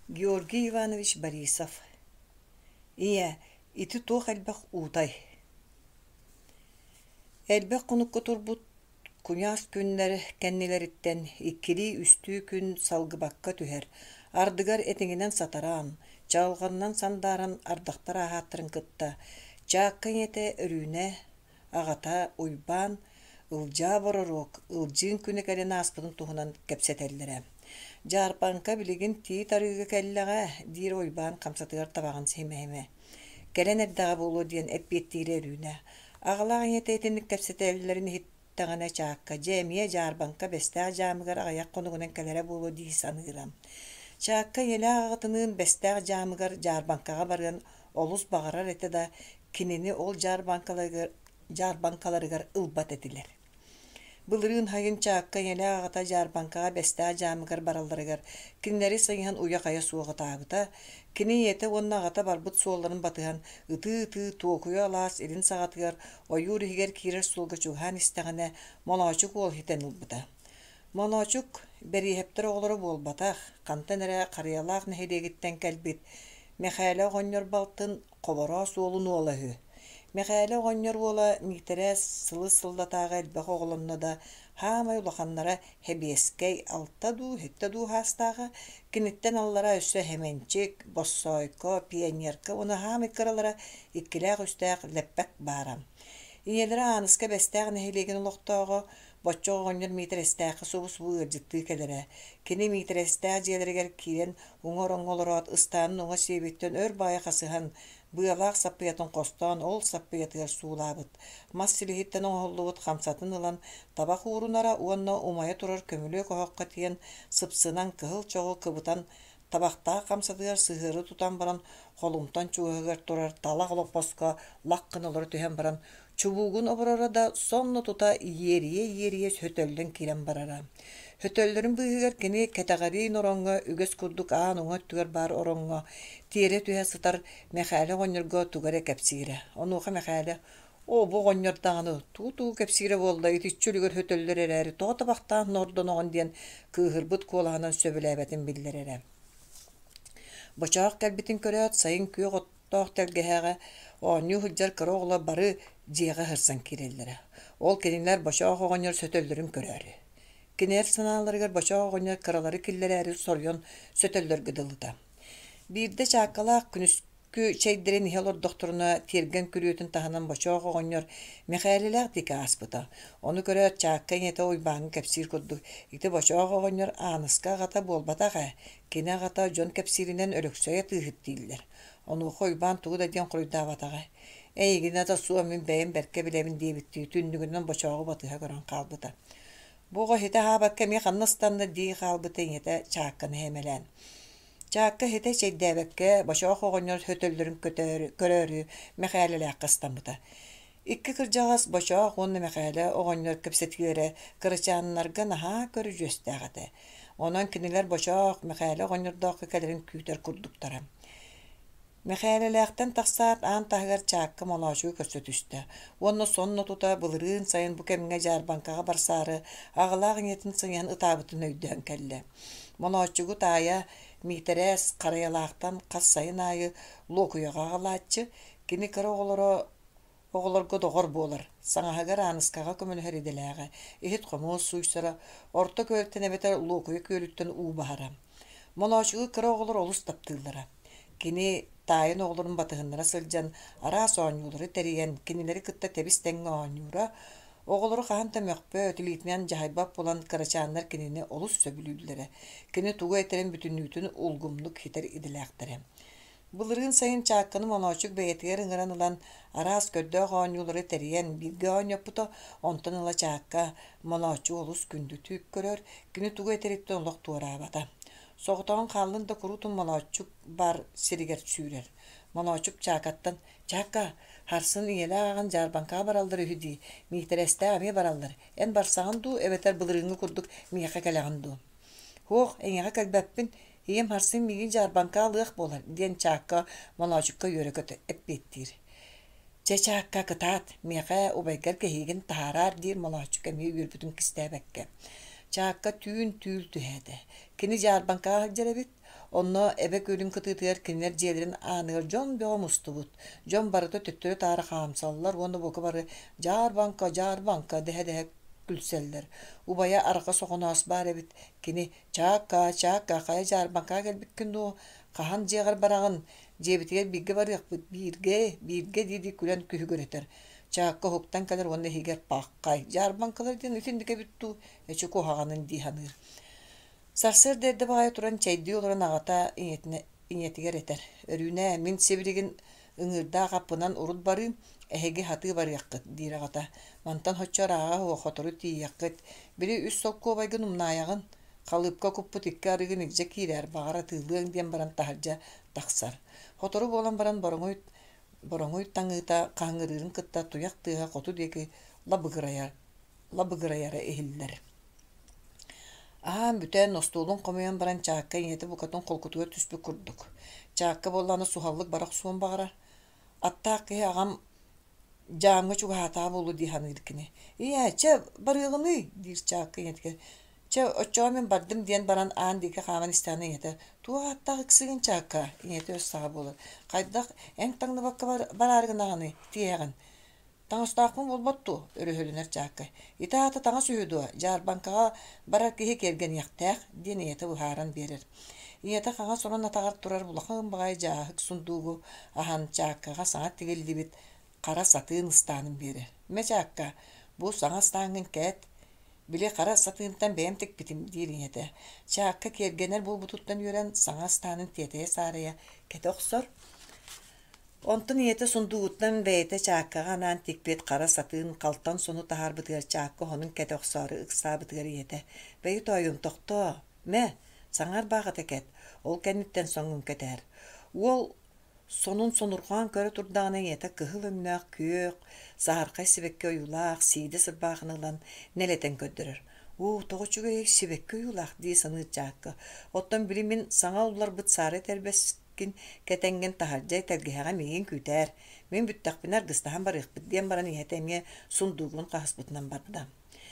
Георгий Иванович Борисов. Ия, ити туох элбэх uuтай. Элбэх кунукку турбут куняас күннер кэннилериттен иккили үстүү күн салгыбакка түһэр. Ардыгар этиңинен сатараан, чалганнан сандаран ардактар аһааттырын кытта. Чаакка ете өрүүнэ, агата уйбаан, ылжаа боророк, ылжыын күнэ кэлен ааспытын туһунан кэпсэтэллэрэ. Жарпанка билигин тии тарыгы кэллэҕэ диир уйбаан хамсатыгар табаган симэхиме. Кэлэн эрдэҕэ буолуо диэн эппиэттиири өрүүнэ. Аҕалаах иҥэтэ кэпсэтэллэрин иһиттаҕына чаакка дьиэмиэ Жарбанка бэстээх дьаамыгар аҕайах хонугунан кэлэрэ буолуо дии саныырам. Чаакка елээх аҕатыныын бэстээх дьаамыгар Жарбанкаҕа барыан олус баҕарар этэ да кинини ол Жарбанкаларыгар ылбат этилэр. Былырыын хайын чаакка елээх аҕата Жарбанкаҕа бэстээх дьаамыгар баралларыгар кинилэри сайыһан уйа хайа суоҕатаабыта, кини иэте уонна аҕата барбыт суолларын батыһан ытыы туокуйа алаас илин саҕатыгар ойуур иһигэр киирэр суолга чугаһаан истэҕинэ молоочук уол хитэн ылбыта. Молоочук бэриэһэптэр оҕолоро буолбатах, хантан эрэ харыялаах нэһилиэгиттэн кэлбит Мэхээлэ оҕонньор балтын хобороо суолун уола үһү. Мэхээлэ оҕонньор уола миитэрээс сылы сыллатааҕа элбэх оҕолонно да хаамай улаханнара хэбиэскэй алта дуу, хетте дуу хаастааҕа киниттэн аллара өссө хэмэнчик, боссойко, пионерка уна хаамай кыралара иккилээх үстээх лэппэк баарам. Ийэлэрэ ааныска бэстээх нэһилиэгин олохтоого боччо оҕонньор миитэрэстээххэ субус быырдьыттыы кэлэрэ. Кини миитэрэстээх дьиэлэригэр киирэн уҥор оҥолороот ыстаанын уҥа сиэбиттэн өр баайа хасыһан быалаах саппыйатын хостоон ол саппыйатыгар суулаабыт. Мас силиһиттэн оҥоллубут хамсатын ылан табах уурунара уонна умайа турар көмүлүө коһокко тиэн сыпсынан кыһыл чоҕу кыбытан табахтаах хамсатыгар сыһыары тутан баран холумтан чугаһыгар турар талах олоппоско лахкын олор түһэн баран чубуугун оборора да сонно тута иерие хөтөллөн кирен барара. Хөтөллөрүн быыгар кини катагари нороңго үгөс курдук аан уңа түгөр бар ороңго тиере түһэ сытар Мэхээлэ оҕонньорго тугара кэпсиире. Онуха Мэхээлэ бу оҕонньордааны туу кэпсиире буолла итиччүлүгөр хөтөллөр эрээри тоҕо табахтаан нордоноҕун диэн кыыһырбыт куолаһынан сөбүлээбэтин биллэрэрэ. Бочоох кэлбитин көрөөт сайын күө готтоох тэлгэһээҕэ оонньуу хылдьар кыра оҕула бары дьиэҕэ сырсан киирэллэрэ. Ол кинилэр бочоох оҕонньор сөтөллөрүн көрөөрү. Кинээр санааларыгар бочоох оҕонньор кыралары киллэрээри сорйон сөтөллөргө дылыта. Биирдэ чааккалаах күнүскү чэйдэрин иһэ олордохторуна тиэрген күрүөтүн таһанан бочоох оҕонньор Мэхээлэлээх дика ааспыта. Ону көрөөт чаакка иҥэтэ уйбааҥҥы кэпсиир курдук. Ити бочоох оҕонньор ааныска аҕата буолбатаҕа, кини аҕата дьон кэпсииринэн өлөксөйө тыыһыт дииллэр. Онуоха уйбаан тугу да диэн хоруйдаабатаҕа. Эйигин ата суо мин бэйин бэркэ билэбин диэбиттии түннүгүнэн бочоогу батыһа көрөн хаалбыта. Буга хите хаабакка ми ханнастанна дии хаалбыта иҥэтэ чаакканы хэмэлээн. Чаакка хите чэйдээбэккэ бочоох оҕонньор хөтөллөрүн көрөөрү Мэхээлэлээх кыстаммыта. Икки кырдьаҕас бочоох уонна Мэхээлэ оҕонньор кэпсэтигиэрэ кырычааннарга наһаа көрү дьүөстээҕэтэ. Онон кинилэр бочоох Мэхээлэ оҕонньордоохха кэлэрин күүтэр курдуктара. Мэхээлэлээхтэн тахсаат аан таһыгар чаакка молоочугу көрсө түстэ. Уонна сонно тута былырыын сайын бу кэмҥэ Жарбанкаҕа барсаары аҕалаах иҥэтин сыҥыһан ытаабытын өйдөөн кэллэ. Молоочугу таайа миитэрээс харыялаахтан хас сайын аайы луокуйаҕа аҕалааччы кини кыра оҕолорго доҕор буолар. Саҥаһыгар ааныскаҕа көмөлөһөр иделээҕэ, иһит хомуос суйсара, орто көлтэн эбэтэр луокуйа күөлүттэн уу баһара. Молоочугу кыра оҕолор олус таптыыллара. Кини таайын оҕолорун батыһыннара сылдьан араас оонньуулары тэриэн кинилэри кытта тэбис тэҥҥэ оонньуура оҕолору хаһан мөхпө өтүлиитинэн дьаһайбап булан кырачааннар кинини олус сөбүлүүллэрэ. Кини тугу этерин бүтүннүүтүн улгумлук хитэр идилээхтэрэ. Былырыын сайын чаакканы молоочук бэйэтигэр ыҥыран ылан араас көрдөөх оонньуулары тэриэн бииргэ оонньоппуто онтон ыла чаакка молоочу олус күндүтүүк көрөр, кини тугу этериттэн олох туораабата. Соҕотоҕун хааллын да курутун молоочук бар сиригэр сүүрэр. Молоочук чаакаттан: «Чаакка, харсын иэлэ ааҕан Жарбанкаҕа бараллар үһү дии, миитэрэстээ ами бараллар. Эн барсаҕын дуу, эбэтэр былырыыҥҥы курдук миэхэ кэлэҕин дуу». «Хуох, эҥэҕэ кэлбэппин, ийэм харсын миигин Жарбанкаҕа лыах буолар» диэн чаакка молоочукка үөрөкөтө эппиэттиир. «Дьэ чаакка кытаат, миэхэ убайгар кэһиигин таһаараар» диир молоочук эмиэ үөрбүтүн кистээбэккэ. Çaakka tüün tüül tühede. Kini jarbanka jarabit. Onno ebe kölün kıtıtır kinler jelerin anır jon beomustubut. Jon barıta tüttürü tarı hamsallar. Onu boku barı jarbanka dehe gülseller. Ubaya arka soğunas bare bit. Kini çaakka kaya jarbanka gelbikkin do. Kahan jegar barağın. Jebitiger bilge barık birge didi kulen kühü göreter. Çaakka hoktan kadar onu higer pakkay. Jarbankalar den ütindike bittu. Eçuko hağanın dihanır. Sarsır derde bağay turan çaydi olan ağata inyetiger eter. Örüne min sebirigin ıngırda kapınan urut barı ehege hatı bar yakkıt dir ağata. Mantan hoççar ağa o xotoru ti yakkıt. Biri üst sokko baygın umnayağın kalıpka kuppu tikka arıgın ikce kirer bağıra tığlığın diyen baran taharca taksar. Xotoru bolan baran borongoy tangıta kangırırın kıtta tuyak tığa kotu deki labıgırayara ehiller. Бүтән nostolun komayan baran çaakka yeti bu katın kolkutuğa tüspü kurduk. Çaakka bollana suhallık barak suun bağırar. Atta ki ağam camı çuga hata bolu dihanı ilkini. İya, çe barığını dir çaakka yetike. Çe oçağı men bardım diyen baran ağın dike kaman istanı yeti. Tuğa hatta kısıgın çaakka yeti öz sağa bolur. Kaydak en tanglı bakka barargın ağını diyegin. Tаңыстаақпын болботту, өрөһөлүнер чааккай. Итаата таңа сүйүдү, жарбанкаға барар киһи келген яқтаах, ден иэте быһааран берер. Иэте хаға сонун атагар турар булахын багай жаахык сундуугу ахан чааккаға саңа тигелдибит кара сатыын ыстаанын берер. Ме чаакка, бу саңа стаангын кэт, биле кара сатыынтан бээмтик битим диир иэте. Чаакка кергенер бул бутуттан юрен саңа стаанын тетее саарыя кете оксор. Онтун иете сундугуттан бэйте чааккаға анан тикпет кара сатын калтан сону тахар бытыгар чаакка хонун кете оксары ыксаа бытыгар иете. Бэйи тойун тохто. Мэ, саңар баға текет. Ол кенниттен соңун кетер. Ол сонун сонурған көрі турдағына иете кыхыл өмнақ күйөк, саарқай сибекке ойулақ, сиде сырбағынылан нелетен көддірір. Тоғычуга ек сибекке ойулақ дей саны чаакка. Оттан билимин саңа улар быт сары тербес кетенген тахаржай тәргеһәгә миген күтәр. Мен бүттәкпинар гыстаһан барык бидден баран иһәтәмгә сундугун кахыспытнан барда.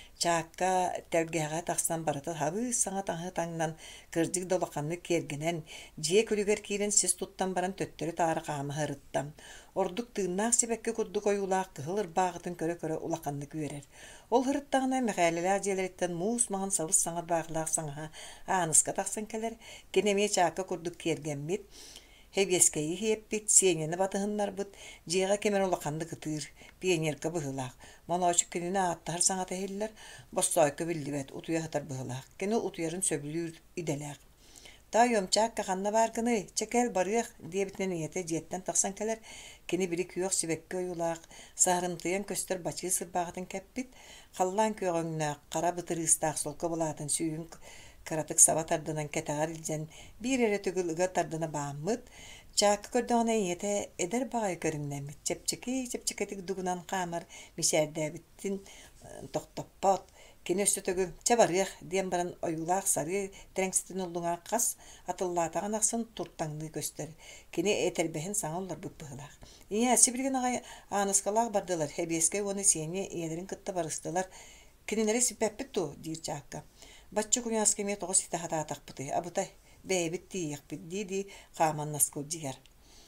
Чаакка тәргеһәгә тахсан барата хабы саңа таңы таңнан кырдык долаканны кергенен жие көлүгер кирен сис туттан баран төттөрү тары каамы хырыттам. Ордук тыыннаак себекке курдук оюлаак кыһылыр багытын көрө улаканны күерер. Ол хырыттагына мәхәлеләр җелереттен муус маган сабыс саңар баглаак саңа аныска тахсан келер. Кенеме чаакка курдук кергенмит. Хебескеyi хеппит, сенені батыһыннар бут, жиға кемен улақанды кытыр, пионерка быһылақ. Малачык кеніне аттар саңа тәһеллер, боссойка білдібет, утуяхтар быһылақ. Кені утуярын сөбілір иделәқ. Та йомчак каханна баргыны, чекел барыях, дебитнен ете жеттен тақсан келер, кені білі күйоқ сибекке ойулақ, сарымтыян көстер бачы сырбағытын кәппит, қаллан күйоғыңна қара бытыры ыстақ солка болатын сүйін каратык сава тардынан кетагар илжен бир эре түгүлгө тардына бааммыт чаакы көрдөңө ете эдер багай көрүннемит чепчекетик дугунан камар мишердебиттин токтоппот кинөстөгү чабарыах диэн баран оюлаах сары тереңситин улдуңа кас атыллаатаган аксын туртаңны көстөр кини этербехин саңаллар быппыгылаах ия сибирген агай аныскалаах бардылар хебеске оны сене иедерин кытта барыстылар кинилери сипеппитту дир чаакка Баччы куняски мет оғыз сита хата атақпыты, абытай бәйбітті еқпіт дейді қаман наскыл жігер.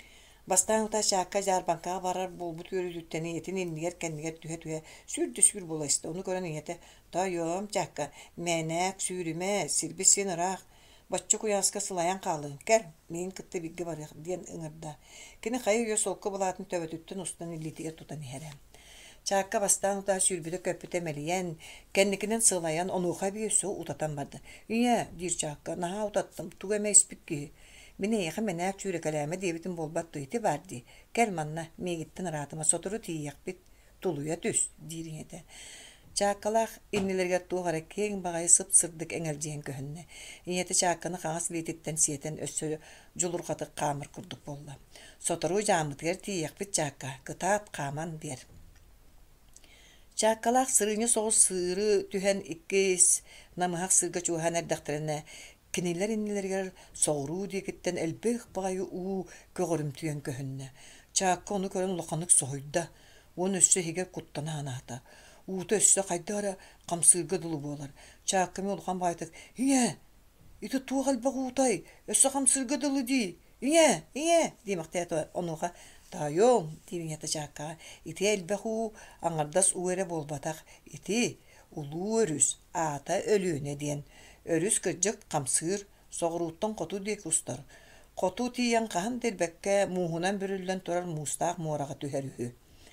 Бастан ұта шаққа жарбанқаға барар болбут өріліттені етін енігер кәнігер түхе сүрді бола істі. Оны көрін еті, тайом чаққа, мәнәк сүріме, сірбі сен ұрақ. Баччы куняска сылаян қалың, кәр, мен кітті біггі барық, ден ұңырда. Кені қайы үйе солқы болатын төбетіттін ұстан үлетігер тұтан ерем. Чаакка бастан ута сүрбүдө көппүтө мелиен, кенникинен сылаян онуха бүйөсү утатан барды. Үйе, дир чаакка, наха утаттым, туг эмес бикки. Мене яха менәк чүрекеләме дебитин болбат туйты барды. Кел манна, мегиттин аратыма сотуру тиyak бит, тулуя түс, дирин ете. Чааккалах иннилерге туғара кең бағайы сып-сырдык эңелжен көхінне. Иеті чаакканы қаңас летиттен сиетен өссө жулурғаты қамыр күрдік болла. Сотуру жамытгер тиyak бит чаакка, кытаат қаман дер. Чааккалах сырыны соғыз сыры түһен иккес намыхақ сырга чухан әрдәқтеріне кинилер иннилергер соғыру декеттен әлбек бағайы көгірім түйен көхінне. Чаакка оны көрін лоқанық соғыйда, оны өссі хеге құттана анағыда. Уыты өссі қайдары камсырга дулу болар. Чакками улхан байтык. Ине, ити туғал бағутай, өссі камсырга дулу ди. Ине, демақтайты онуға. Тайом, дивинята чакка. Ити элбаху аңардас уэре болбатақ. Ити улу өрүс, ата өлүне ден. Өрүс кыржык камсыр, соғыруттан қоту дек устар. Қоту тиян қахан делбекке муһунан бүрүллен турар мустақ муораға түһәрүхү.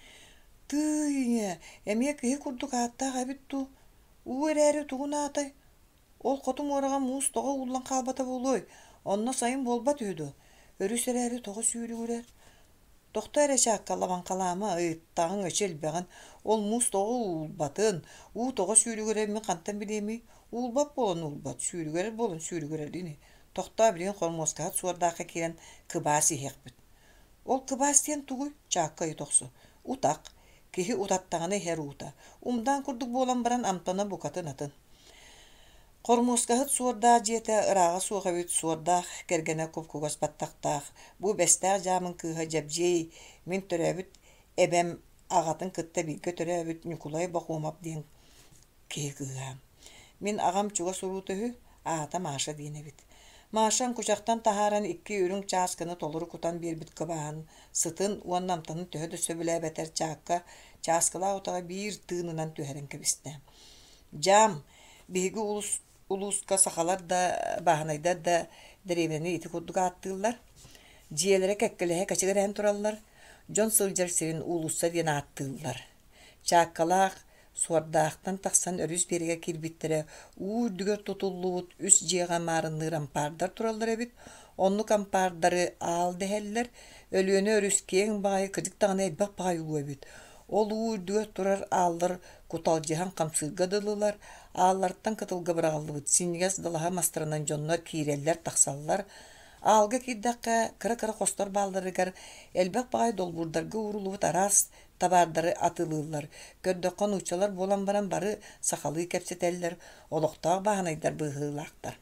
Тыйне, эмие кыһы курдук аттаға битту. Уэрээри тугуна атай. Ол қоту муораға муус тоға уллан қалбата болой. Онна сайын болбат үйді. Өрүс эрээри тоға сүйрүгүрер. Тоқтар чаккалабан калама ыттагын өчелбеган ол муус тоғы улбатын. У тоға сүйрүгүрер мен кантан билеми. Улбат болон улбат, сүйрүгүрер болон сүйрүгүрер дини. Тохта билен хормоскаат суордаакка кирен кыбаас ихекбит. Ол кыбаас тиен тугуй чакка итоксу. Утак, кихи утаттаганы хер ута. Умдан курдук болан баран амтана букатын атын. Хормоскаат суордаа жете ырага суогабит суордаах кергене копкугас баттактаах. Бу бестаа жамын кыха жабжей мен төрөбүт эбем агатын кытта бийге төрөбүт Николай бакуумап ден кыга. Мен агам чуга сурутуху ата Маша дейнебит. Машан кучактан тахаран 2 үрүң чаасканы толуру кутан бербит кыбаан. Сытын уаннамтаны төһөдө сөбүлэ бетер чаакка чааскала утага бир тыынынан төһөрен кебисте. Жам биги улуска сахалар да баханайдар да деревени ити курдуга аттыылар. Жиелере кеккелеhe качыгырен тураллар. Жон сылжар сирин улуssa ден аттыылар. Чааккалаах суардаақтан тақсан өрүс береге кирбиттере үрдүгөр тутуллуут үс жиэға марынныр ампардар тураллар эбит. Оннук ампардары аалды хеллер өлүөнө өрүс кең баай кыдыктагына элбак баай уэбит. Ол үрдүгөр турар ааллар куталжыхан камсырга дылылар, аалларттан кытылга бырагаллыбыт. Синигас дылаха мастырынан жоннор кииреллер тақсаллар. Аалга кирдакка кыра-кыра хостор балдарыгар элбак баай долбурдарга урулубут арас табардары атылылар. Көрдөккөн учалар болан баран бары сахалы кепсетеллер, олоқтаақ баханайдар быһыылаақтар.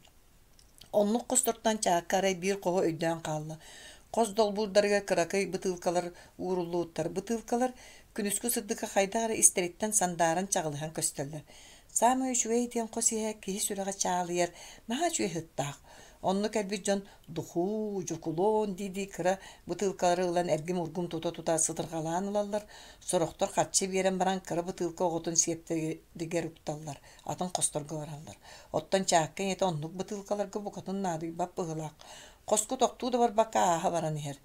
Оннук костортан чааккарай бир кого өйдөн калды. Коз долбурдарга кыракай бытылкалар урулууттар. Бытылкалар күнүскү сырдыка хайдагара истериттен сандарын чагылыхан көстөллөр. Самы үчүгэй тен косиhe киһи сүрэҕэ чаалыйар, наһаа үчүгэй хыттаах. Онну кэлбит дьон духу, жукулон диди кыра бытылкалары ылан эргим ургум тута сытыргалаан ылаллар. Сорохтор хатчы биэрен баран кыра бытылка оҕотун сиэптэригэр укталлар. Атын косторго бараллар. Оттон чааккен ете оннук бытылкаларга букатын наадый бап быһылаах. Коску токтуу да барбакка ааха баран иһэр.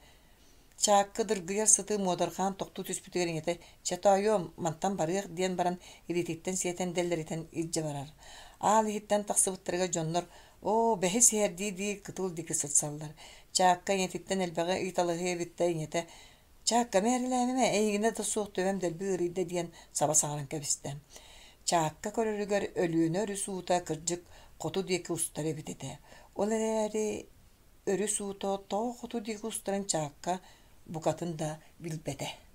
Чаакка дыргыяр сыты муодархан токтуу түспүтүгэрин ете «Чатайом, мантан барыах» диэн баран иритиктен сиэтен деллеритен илдьэ барар. Аал иһиттен тахсыбыттарга дьоннор «О, бэһи сиэрдии» дии кытыл дики сытсаллар. Чаакка иэтиттен элбэҕэ ыйталыһы эбиттэ иñете «Чаакка мээрлээмэ, эйигине да суох төбэм дэлби ырыйда» диэн саба саҕаран кэбистэ. Чаакка көрөрүгэр өлүүнө өрү суута кырдьык хоту диэки устар эбитете. Ол эрээри өрү суутоо тоо хоту диэки устарын чаакка букатын да билбете.